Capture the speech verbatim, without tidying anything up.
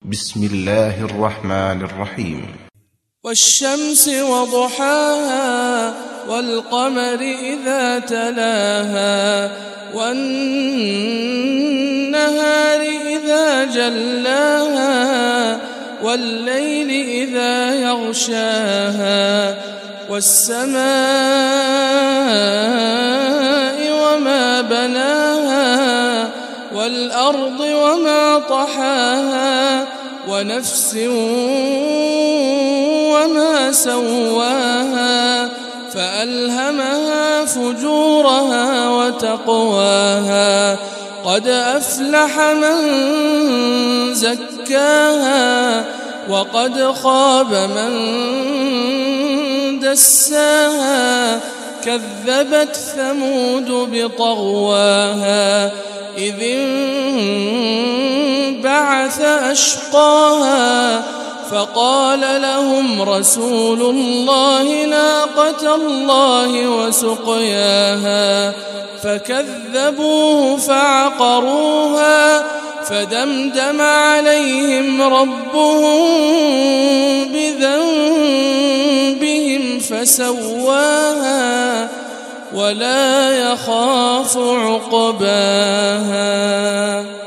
بسم الله الرحمن الرحيم. والشمس وضحاها والقمر إذا تلاها والنهار إذا جلاها والليل إذا يغشاها والسماء وما بناها والأرض وما طحاها ونفس وما سواها فألهمها فجورها وتقواها قد أفلح من زكاها وقد خاب من دساها كذبت ثمود بطغواها إذ انبعث أشقاها فقال لهم رسول الله ناقة الله وسقياها فكذبوه فعقروها فدمدم عليهم ربهم بذنبهم فسواها ولا يخاف عقباها.